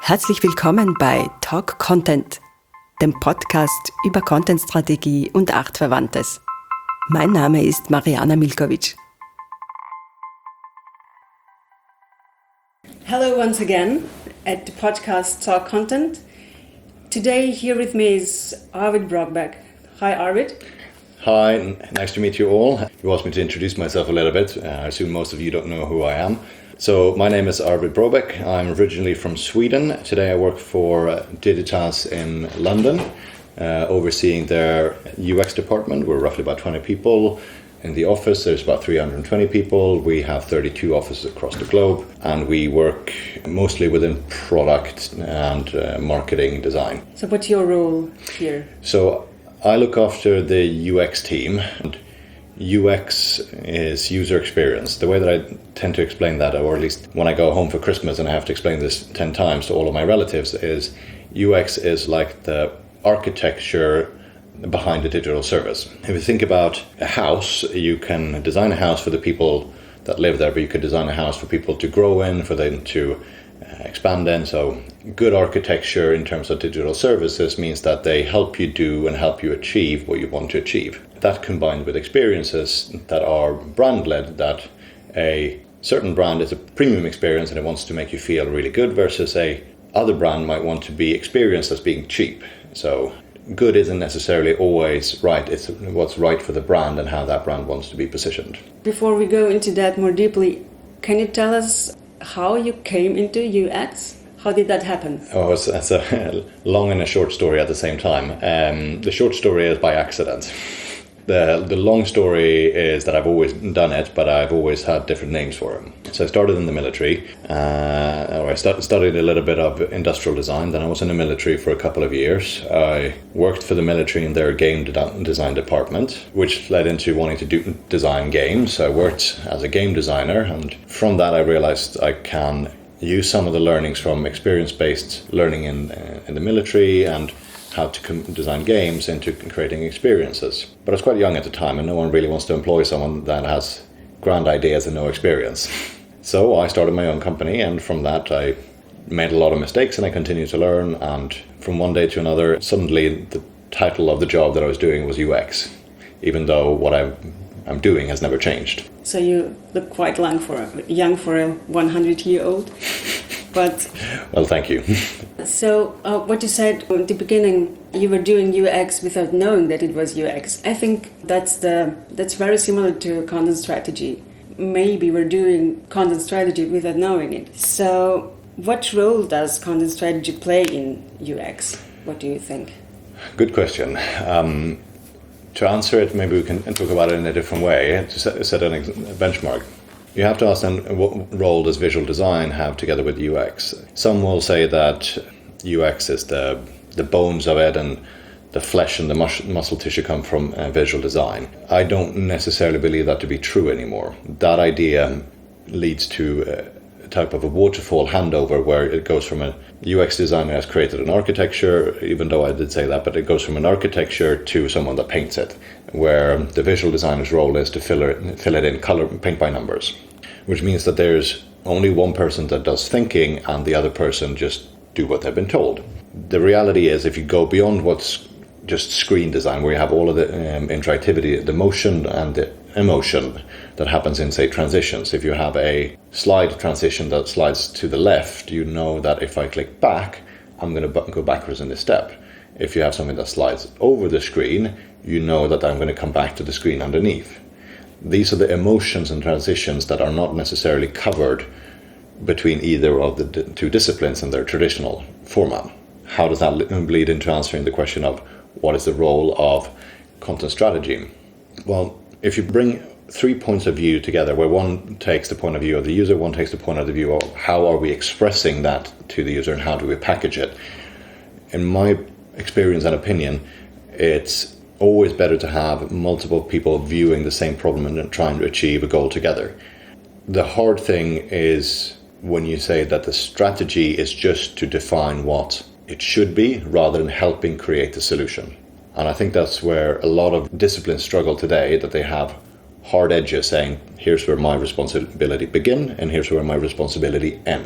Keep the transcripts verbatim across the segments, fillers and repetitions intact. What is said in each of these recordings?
Herzlich willkommen bei Talk Content, dem Podcast über Contentstrategie und Artverwandtes. Mein Name ist Mariana Milkovic. Hello once again at the podcast Talk Content. Today here with me is Arvid Brockback. Hi Arvid. Hi, nice to meet you all. You asked me to introduce myself a little bit. Uh, I assume most of you don't know who I am. So my name is Arvid Brockback. I'm originally from Sweden. Today I work for uh, Digitas in London, uh, overseeing their U X department. We're roughly about twenty people. In the office there's about three hundred twenty people. We have thirty-two offices across the globe, and we work mostly within product and uh, marketing design. So what's your role here? So I look after the U X team. And U X is user experience. The way that I tend to explain that, or at least when I go home for Christmas and I have to explain this ten times to all of my relatives, is U X is like the architecture behind a digital service. If you think about a house, you can design a house for the people that live there, but you could design a house for people to grow in, for them to uh, expand in. So good architecture in terms of digital services means that they help you do and help you achieve what you want to achieve. That combined with experiences that are brand-led, that a certain brand is a premium experience and it wants to make you feel really good, versus a other brand might want to be experienced as being cheap. So good isn't necessarily always right. It's what's right for the brand and how that brand wants to be positioned. Before we go into that more deeply, can you tell us how you came into U X? How did that happen? Oh, it's, it's a long and a short story at the same time. Um, the short story is by accident. The the long story is that I've always done it, but I've always had different names for it. So I started in the military. Uh, I st- studied a little bit of industrial design. Then I was in the military for a couple of years. I worked for the military in their game de- design department, which led into wanting to do design games. I worked as a game designer, and from that I realized I can use some of the learnings from experience-based learning in uh, in the military and how to com- design games into creating experiences. But I was quite young at the time, and no one really wants to employ someone that has grand ideas and no experience. So I started my own company, and from that I made a lot of mistakes and I continued to learn, and from one day to another, suddenly the title of the job that I was doing was U X, even though what I'm, I'm doing has never changed. So you look quite young for a, young for a one hundred year old. But well, thank you. So uh, what you said at the beginning, you were doing U X without knowing that it was U X. I think that's the that's very similar to content strategy. Maybe we're doing content strategy without knowing it. So what role does content strategy play in U X? What do you think? Good question. Um, to answer it, maybe we can talk about it in a different way, to set, set a benchmark. You have to ask then, what role does visual design have together with U X? Some will say that U X is the the bones of it, and the flesh and the mus- muscle tissue come from uh, visual design. I don't necessarily believe that to be true anymore. That idea leads to a type of a waterfall handover where it goes from a U X designer has created an architecture, even though I did say that, but it goes from an architecture to someone that paints it, where the visual designer's role is to fill it, fill it in color, paint by numbers, which means that there's only one person that does thinking and the other person just do what they've been told. The reality is, if you go beyond what's just screen design, where you have all of the um, interactivity, the motion and the emotion that happens in, say, transitions. If you have a slide transition that slides to the left, you know that if I click back, I'm going to b- go backwards in this step. If you have something that slides over the screen, you know that I'm going to come back to the screen underneath. These are the emotions and transitions that are not necessarily covered between either of the d- two disciplines in their traditional format. How does that bleed into answering the question of what is the role of content strategy? Well, if you bring three points of view together, where one takes the point of view of the user, one takes the point of view of how are we expressing that to the user and how do we package it. In my experience and opinion, it's always better to have multiple people viewing the same problem and trying to achieve a goal together. The hard thing is when you say that the strategy is just to define what it should be rather than helping create the solution. And I think that's where a lot of disciplines struggle today, that they have hard edges saying, here's where my responsibility begin and here's where my responsibility end.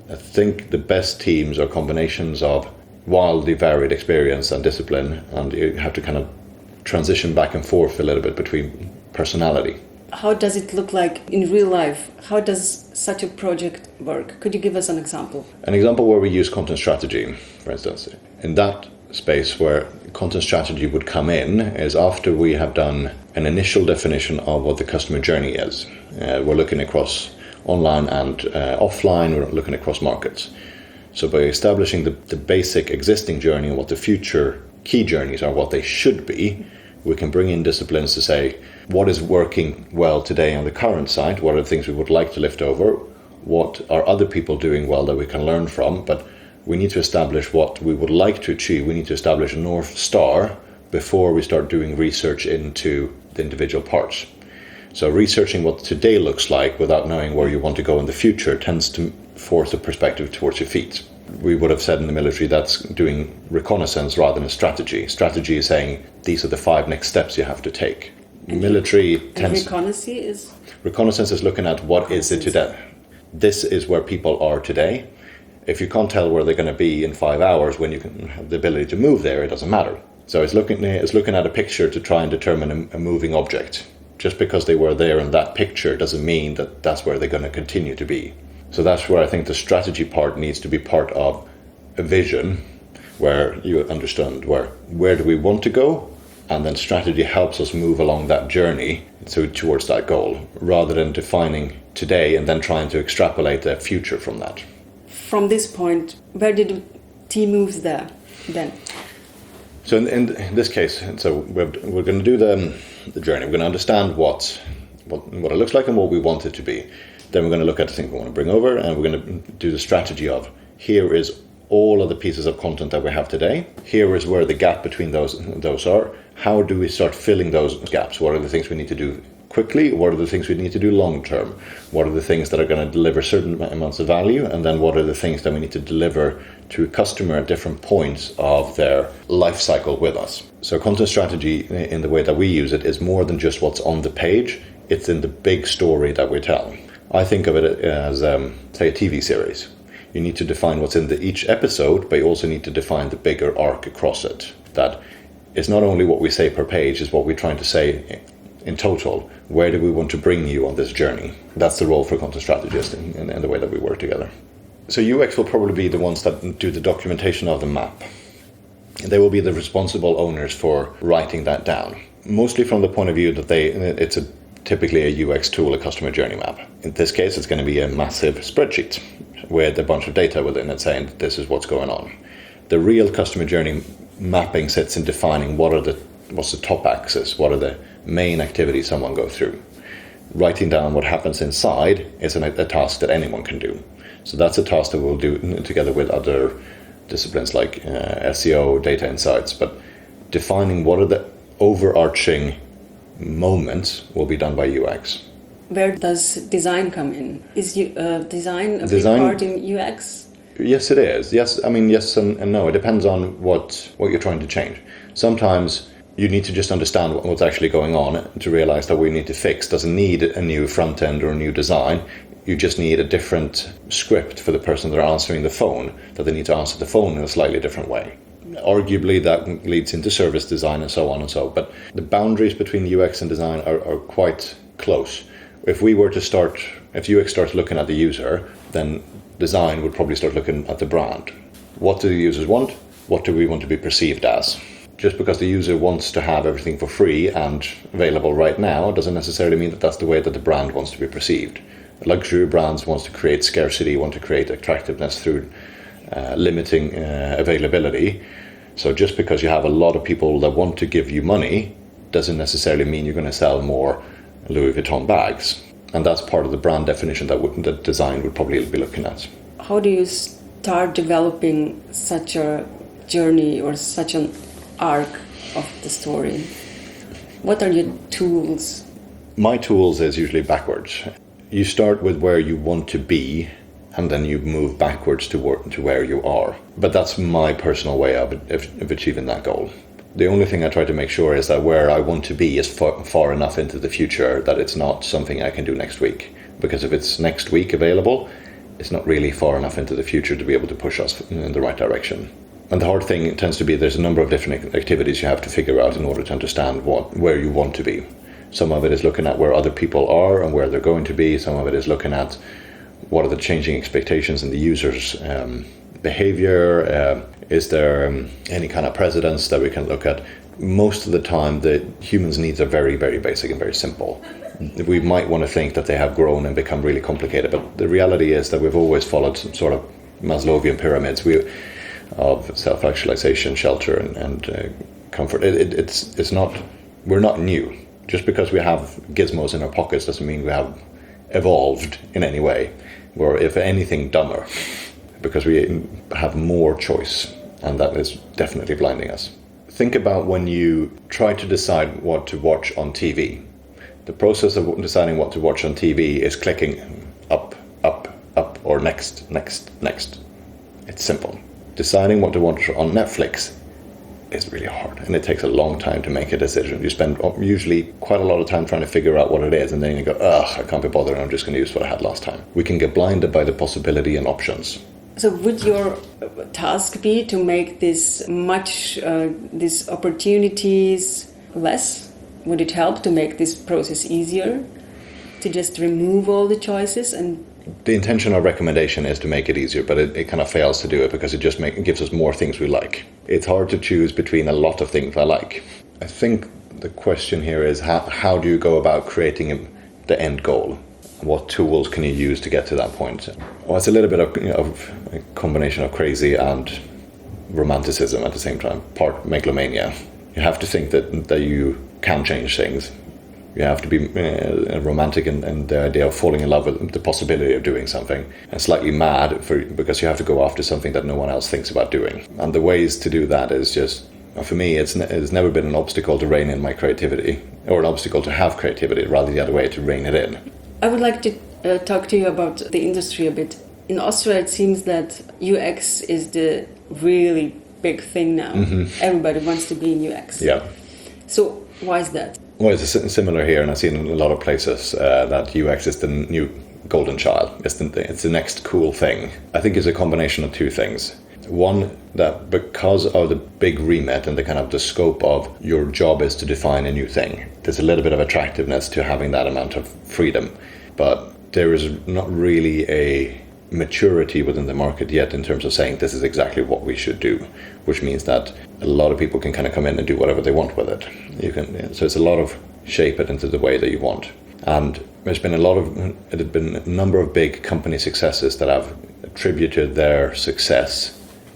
I think the best teams are combinations of wildly varied experience and discipline, and you have to kind of transition back and forth a little bit between personality. How does it look like in real life? How does such a project work? Could you give us an example? An example where we use content strategy, for instance. In that space where content strategy would come in is after we have done an initial definition of what the customer journey is. Uh, we're looking across online and uh, offline, we're looking across markets. So by establishing the, the basic existing journey and what the future key journeys are, what they should be, we can bring in disciplines to say, what is working well today on the current site? What are the things we would like to lift over? What are other people doing well that we can learn from? But we need to establish what we would like to achieve. We need to establish a North Star before we start doing research into the individual parts. So researching what today looks like without knowing where you want to go in the future tends to force a perspective towards your feet. We would have said in the military that's doing reconnaissance rather than a strategy. Strategy is saying these are the five next steps you have to take. And military and tends... reconnaissance is? Reconnaissance is looking at what is it today. This is where people are today. If you can't tell where they're going to be in five hours when you can have the ability to move there, it doesn't matter. So it's looking, it's looking at a picture to try and determine a, a moving object. Just because they were there in that picture doesn't mean that that's where they're going to continue to be. So that's where I think the strategy part needs to be part of a vision where you understand where where do we want to go, and then strategy helps us move along that journey to, towards that goal, rather than defining today and then trying to extrapolate the future from that. From this point, where did the team move there then? So in, in this case, so we're, we're going to do the, the journey. We're going to understand what, what what it looks like and what we want it to be. Then we're going to look at the things we want to bring over, and we're going to do the strategy of, here is all of the pieces of content that we have today. Here is where the gap between those those are. How do we start filling those gaps? What are the things we need to do quickly? What are the things we need to do long term? What are the things that are going to deliver certain amounts of value? And then what are the things that we need to deliver to a customer at different points of their life cycle with us? So content strategy, in the way that we use it, is more than just what's on the page. It's in the big story that we tell. I think of it as, um, say, a T V series. You need to define what's in the, each episode, but you also need to define the bigger arc across it. That is not only what we say per page, is what we're trying to say in total. Where do we want to bring you on this journey? That's the role for content strategists in, in, in the way that we work together. So U X will probably be the ones that do the documentation of the map. They will be the responsible owners for writing that down. Mostly from the point of view that they it's a typically a U X tool, a customer journey map. In this case, it's going to be a massive spreadsheet with a bunch of data within it saying this is what's going on. The real customer journey mapping sits in defining what are the what's the top axis, what are the main activities someone goes through. Writing down what happens inside is an, a task that anyone can do. So that's a task that we'll do together with other disciplines like uh, S E O, data insights, but defining what are the overarching moments will be done by U X. Where does design come in? Is you, uh, design a Design- big part in U X? Yes, it is. Yes, I mean, yes and, and no. It depends on what, what you're trying to change. Sometimes you need to just understand what, what's actually going on to realize that what you need to fix doesn't need a new front end or a new design. You just need a different script for the person that are answering the phone, that they need to answer the phone in a slightly different way. Arguably that leads into service design and so on and so, but the boundaries between U X and design are, are quite close. If we were to start, if U X starts looking at the user, then design would probably start looking at the brand. What do the users want? What do we want to be perceived as? Just because the user wants to have everything for free and available right now doesn't necessarily mean that that's the way that the brand wants to be perceived. Luxury brands wants to create scarcity, want to create attractiveness through uh, limiting uh, availability. So just because you have a lot of people that want to give you money doesn't necessarily mean you're going to sell more Louis Vuitton bags. And that's part of the brand definition that, would, that design would probably be looking at. How do you start developing such a journey or such an arc of the story? What are your tools? My tools is usually backwards. You start with where you want to be, and then you move backwards to, wor- to where you are. But that's my personal way of, of, of achieving that goal. The only thing I try to make sure is that where I want to be is far, far enough into the future that it's not something I can do next week. Because if it's next week available, it's not really far enough into the future to be able to push us in the right direction. And the hard thing tends to be there's a number of different activities you have to figure out in order to understand what where you want to be. Some of it is looking at where other people are and where they're going to be. Some of it is looking at what are the changing expectations in the user's um, behavior. Uh, is there um, any kind of precedence that we can look at? Most of the time, the humans' needs are very, very basic and very simple. We might want to think that they have grown and become really complicated, but the reality is that we've always followed some sort of Maslowian pyramids we, of self-actualization, shelter, and, and uh, comfort. It, it, it's it's not we're not new. Just because we have gizmos in our pockets doesn't mean we have evolved in any way. We're, if anything, dumber, because we have more choice, and that is definitely blinding us. Think about when you try to decide what to watch on T V. The process of deciding what to watch on T V is clicking up, up, up, or next, next, next. It's simple. Deciding what to watch on Netflix is really hard, and it takes a long time to make a decision. You spend usually quite a lot of time trying to figure out what it is, and then you go, ugh, I can't be bothered, I'm just going to use what I had last time. We can get blinded by the possibility and options. So would your task be to make this much, uh, these opportunities less? Would it help to make this process easier? To just remove all the choices? And the intention or recommendation is to make it easier, but it, it kind of fails to do it because it just make, it gives us more things we like. It's hard to choose between a lot of things I like. I think the question here is how, how do you go about creating the end goal? What tools can you use to get to that point? Well, it's a little bit of, you know, of a combination of crazy and romanticism at the same time, part megalomania. You have to think that, that you can change things. You have to be uh, romantic in, in the idea of falling in love with the possibility of doing something, and slightly mad for, because you have to go after something that no one else thinks about doing. And the ways to do that is just, for me, it's, it's never been an obstacle to rein in my creativity, or an obstacle to have creativity, rather the other way, to rein it in. I would like to uh, talk to you about the industry a bit. In Austria, it seems that U X is the really big thing now. Mm-hmm. Everybody wants to be in U X. Yeah. So why is that? Well, it's similar here, and I've seen in a lot of places uh, that U X is the new golden child. It's the, it's the next cool thing. I think it's a combination of two things. One, that because of the big remit and the kind of the scope of your job is to define a new thing, there's a little bit of attractiveness to having that amount of freedom. But there is not really a maturity within the market yet in terms of saying this is exactly what we should do, which means that a lot of people can kind of come in and do whatever they want with it. You can, so it's a lot of shape it into the way that you want. And there's been a lot of, it has been a number of big company successes that have attributed their success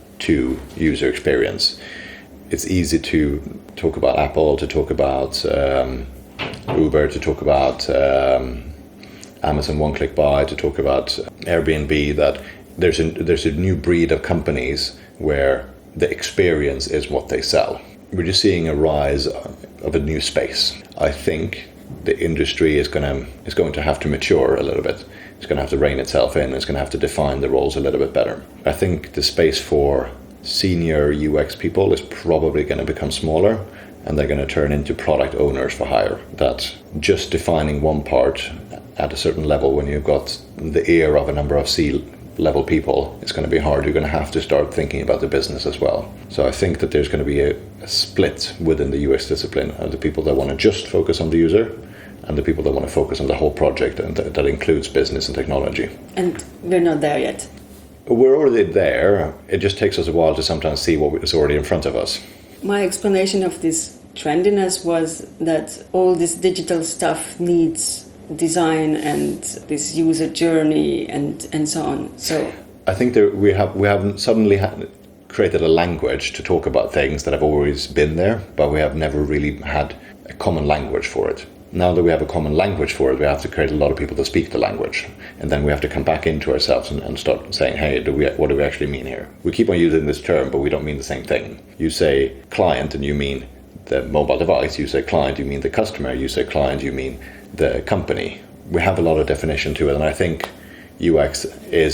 to user experience. It's easy to talk about Apple, to talk about um, Uber, to talk about um, Amazon one-click buy, to talk about Airbnb, that there's a, there's a new breed of companies where the experience is what they sell. We're just seeing a rise of a new space. I think the industry is going to is going to have to mature a little bit. It's going to have to rein itself in. It's going to have to define the roles a little bit better. I think the space for senior U X people is probably going to become smaller, and they're going to turn into product owners for hire. That just defining one part at a certain level when you've got the ear of a number of C-level people, it's going to be hard. You're going to have to start thinking about the business as well. So I think that there's going to be a, a split within the U X discipline of the people that want to just focus on the user and the people that want to focus on the whole project, and th- that includes business and technology. And we're not there yet. We're already there. It just takes us a while to sometimes see what is already in front of us. My explanation of this trendiness was that all this digital stuff needs design and this user journey and, and so on. So I think that we have we have suddenly had created a language to talk about things that have always been there, but we have never really had a common language for it. Now that we have a common language for it, we have to create a lot of people to speak the language. And then we have to come back into ourselves and, and start saying, hey, do we, what do we actually mean here? We keep on using this term, but we don't mean the same thing. You say client and you mean the mobile device. You say client, you mean the customer. You say client, you mean the company. We have a lot of definition to it. And I think U X is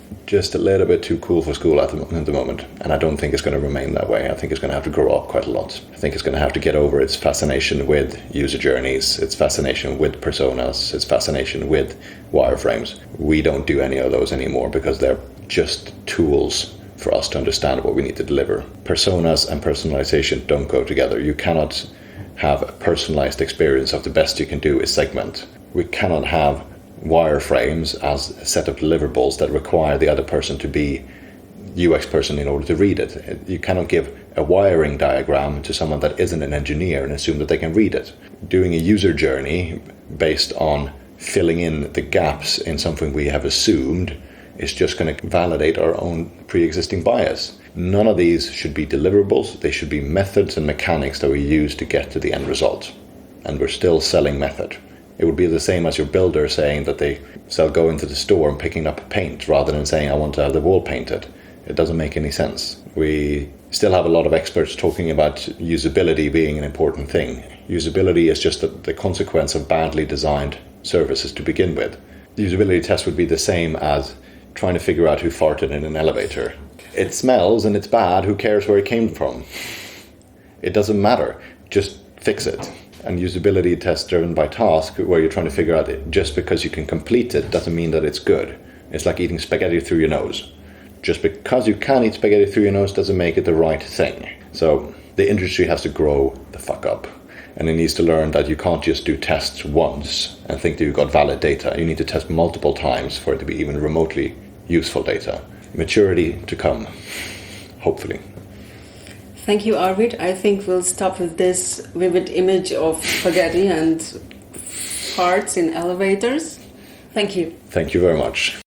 just a little bit too cool for school at the, at the moment. And I don't think it's going to remain that way. I think it's going to have to grow up quite a lot. I think it's going to have to get over its fascination with user journeys, its fascination with personas, its fascination with wireframes. We don't do any of those anymore because they're just tools for us to understand what we need to deliver. Personas and personalization don't go together. You cannot have a personalized experience of the best you can do is segment. We cannot have wireframes as a set of deliverables that require the other person to be U X person in order to read it. You cannot give a wiring diagram to someone that isn't an engineer and assume that they can read it. Doing a user journey based on filling in the gaps in something we have assumed is just going to validate our own pre-existing bias. None of these should be deliverables. They should be methods and mechanics that we use to get to the end result. And we're still selling method. It would be the same as your builder saying that they sell go into the store and picking up paint rather than saying, I want to have the wall painted. It doesn't make any sense. We still have a lot of experts talking about usability being an important thing. Usability is just the, the consequence of badly designed services to begin with. The usability test would be the same as trying to figure out who farted in an elevator. It smells and it's bad, who cares where it came from? It doesn't matter, just fix it. And usability tests driven by task, where you're trying to figure out it, just because you can complete it doesn't mean that it's good. It's like eating spaghetti through your nose. Just because you can eat spaghetti through your nose doesn't make it the right thing. So the industry has to grow the fuck up. And it needs to learn that you can't just do tests once and think that you've got valid data. You need to test multiple times for it to be even remotely useful data. Maturity to come, hopefully. Thank you, Arvid. I think we'll stop with this vivid image of spaghetti and farts in elevators. Thank you. Thank you very much.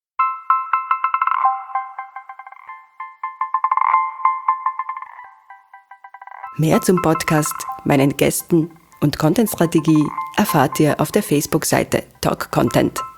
Mehr zum Podcast, meinen Gästen und Content-Strategie erfahrt ihr auf der Facebook-Seite Talk Content.